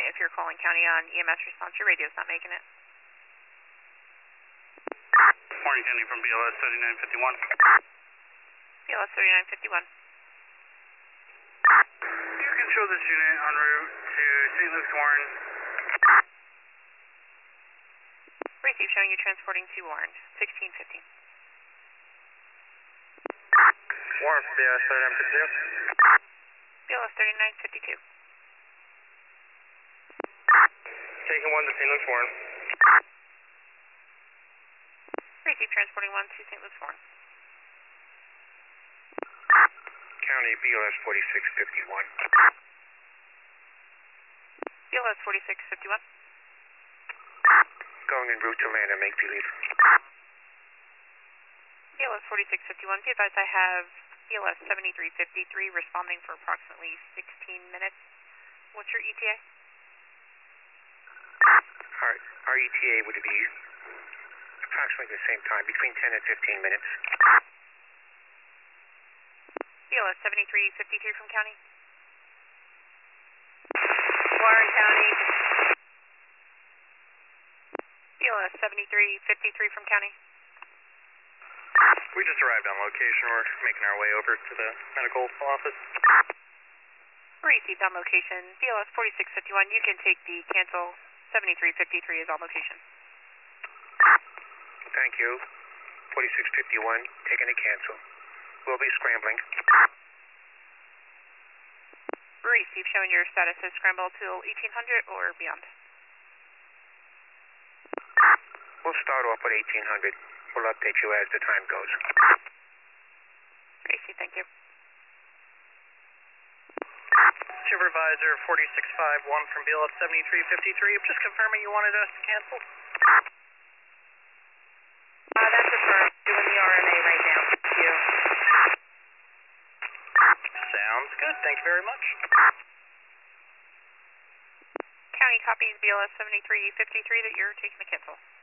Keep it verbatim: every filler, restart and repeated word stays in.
if you're calling county on E M S response, your radio's not making it. Warren County from B L S thirty-nine fifty-one. B L S thirty-nine fifty-one. You can show this unit en route to Saint Luke's Warren. Receive, showing you transporting to Warren, sixteen fifteen. Warren from B L S thirty-nine fifty-two. B L S thirty-nine fifty-two. Taking one to Saint Luke's Warren. Receive, transporting one to Saint Luke's Warren. County B L S forty-six fifty-one. B L S forty-six fifty-one. Going en route to land and make believe. B L S forty-six fifty-one. Be advised I have B L S seventy-three fifty-three responding for approximately sixteen minutes. What's your E T A? Our, our E T A would be approximately the same time, between ten and fifteen minutes. B L S seventy-three fifty-three from county. Warren County. B L S seventy-three fifty-three from county. We just arrived on location. We're making our way over to the medical office. Received on location. B L S forty-six fifty-one. You can take the cancel. seventy-three fifty-three is on location. Thank you. forty-six fifty-one, taking a cancel. We'll be scrambling. Receive, showing your status is scramble till eighteen hundred or beyond. We'll start off with eighteen hundred. We'll update you as the time goes. Receive, thank you. Supervisor forty-six fifty-one from B L S seventy-three fifty-three. Just confirming you wanted us to cancel. Uh, that's affirmed. Doing the R M A right now. Thank you. Sounds good. Thank you very much. County copies B L S seventy-three fifty-three that you're taking the cancel.